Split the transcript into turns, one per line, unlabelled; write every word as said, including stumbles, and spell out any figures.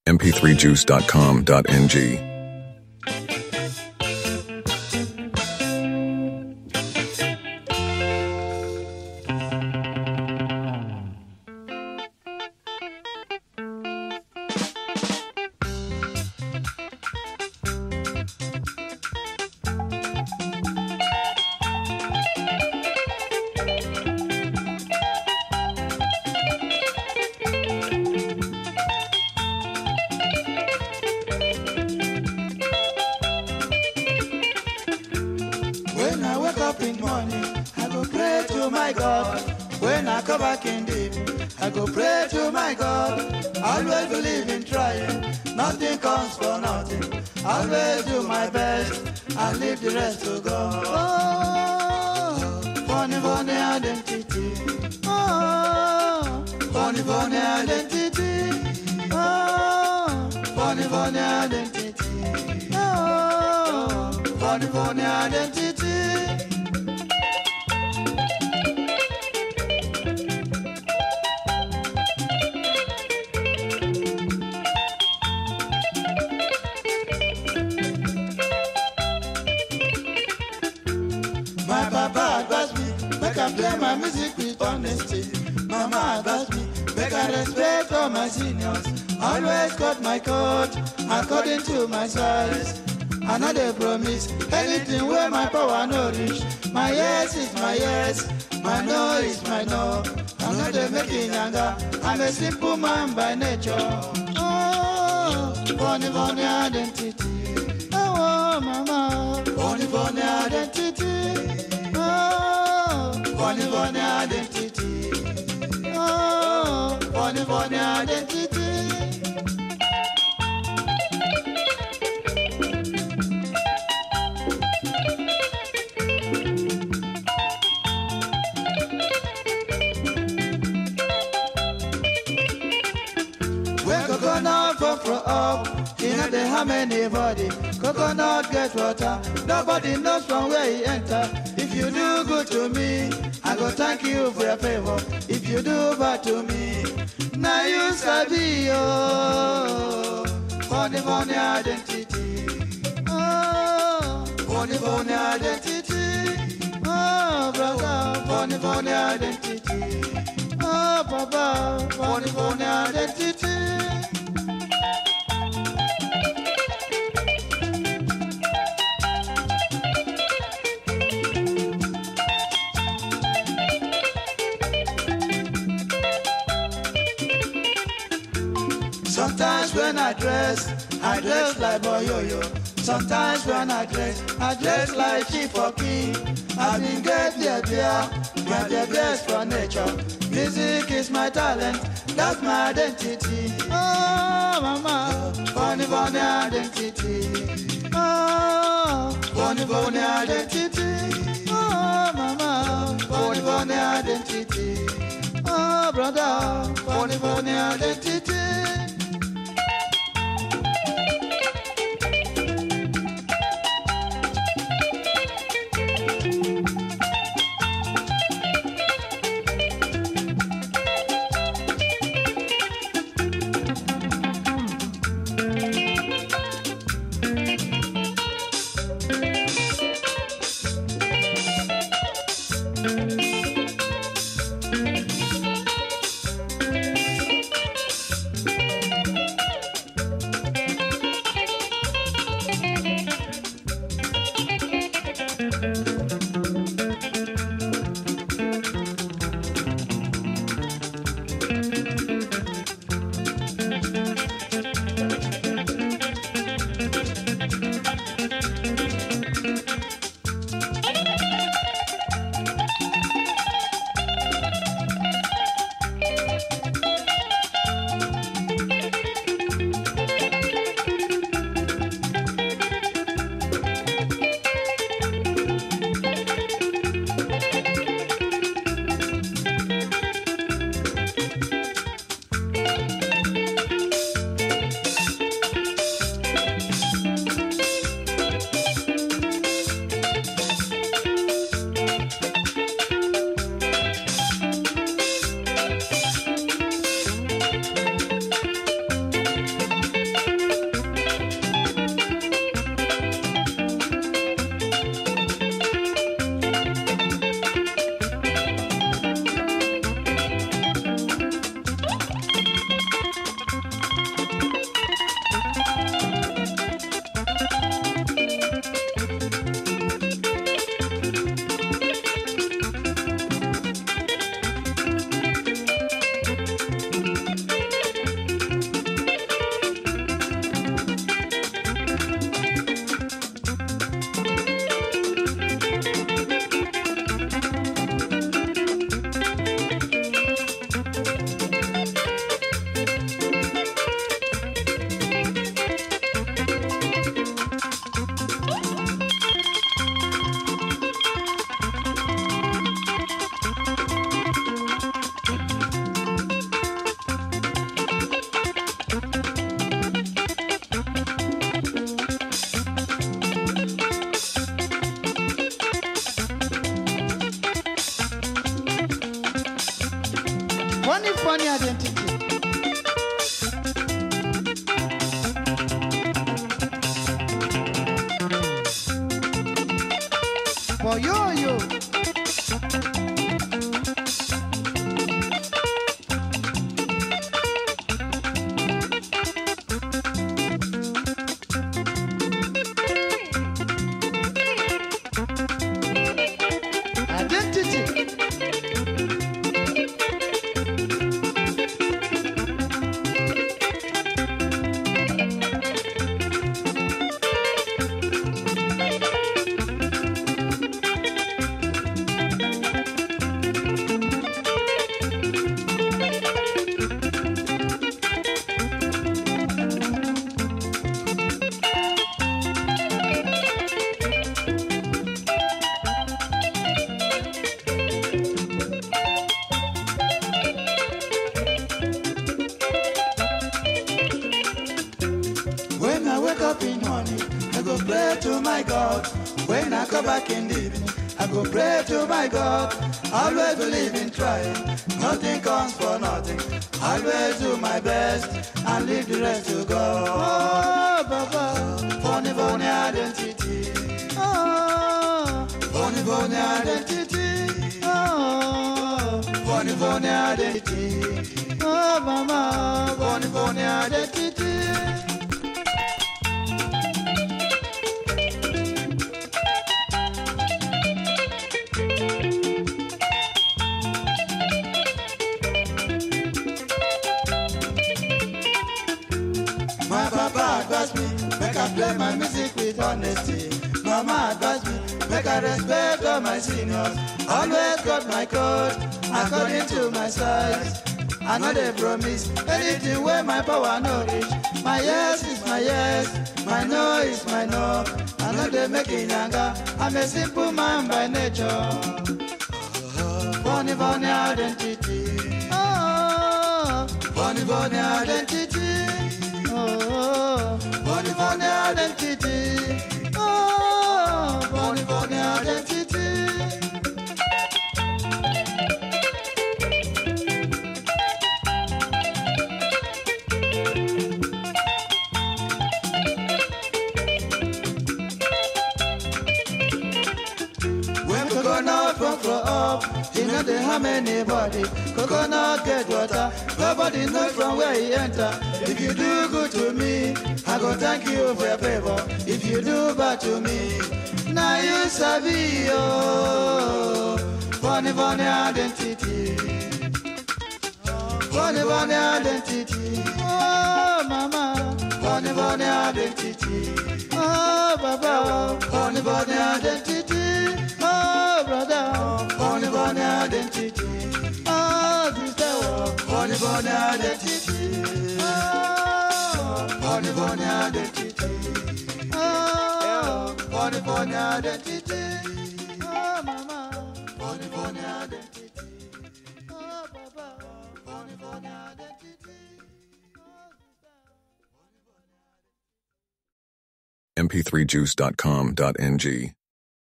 m p three juice dot com dot n g.
When I wake up in the morning, I go pray to my God. When I come back in the evening, I go pray to my God. Always believe in trying, nothing comes for nothing. Always do my best and leave the rest to God. Oh, funny, funny identity. Oh, funny, funny identity. Oh, funny, funny identity. Oh, funny, funny identity. My papa advised me, make I play my music with honesty. Mama advised me, make I respect all my seniors. Always cut my coat according to my size. I know they promise anything where my power no reach. My yes is my yes, my no is my no. I know they making younger. I'm a simple man by nature. Oh, funny, funny identity. Oh, mama, funny, funny identity. Oh, funny, funny identity. Oh, funny, funny identity. When coconut fall from up, you know they harm anybody. Coconut get water, nobody knows from where he enter. If you do good to me, I go thank you for your favor. If you do bad to me, now you sabi oh, funny funny identity. Oh, funny funny identity. Oh, brother, funny funny identity. Oh, papa, funny funny identity. Sometimes when I dress, I dress like Boyoyo. Sometimes when I dress, I dress like Chief or King. I been get the idea, but the best for nature. Music is my talent, that's my identity. Oh, mama, funny, funny identity. Oh, funny, funny identity. Oh, mama, funny, funny identity. Oh, brother, funny, funny identity. Funny, funny identity. For yo yo. Identity. When I wake up in morning, I go pray to my God. When I come back in the evening, I go pray to my God. Always believe in trying, nothing comes for nothing. Always do my best and leave the rest to God. Oh, Baba, funny, funny identity. Oh, funny, funny identity. Oh, funny, funny identity. Oh, Mama, funny, funny identity. My papa advised me, make I play my music with honesty. Mama advised me, make I respect all my seniors. Always got my code, according to my size. I know they promise, anything where my power no reach. My yes is my yes, my no is my no. I know they make it younger, I'm a simple man by nature. Funny, funny identity. Oh, funny, funny identity. Oh, funny, funny identity. Oh, funny, funny identity. When coconut from grow up, he know they harm anybody. Coconut get water, nobody knows from where he enter. If you do good to me, I go thank you for your favor. If you do bad to me, now you sabi oh. Funny, funny identity. Funny, funny identity. Oh, mama. Funny, funny identity. Oh, baba. Funny, funny identity. Oh, brother. Funny, funny identity. Oh, sister. Funny, funny identity. Oh, funny, funny identity. Oh, funny, funny identity. Oh, mama. Funny, funny identity. Oh, baba. Funny, funny identity.
m p three juice dot com dot n g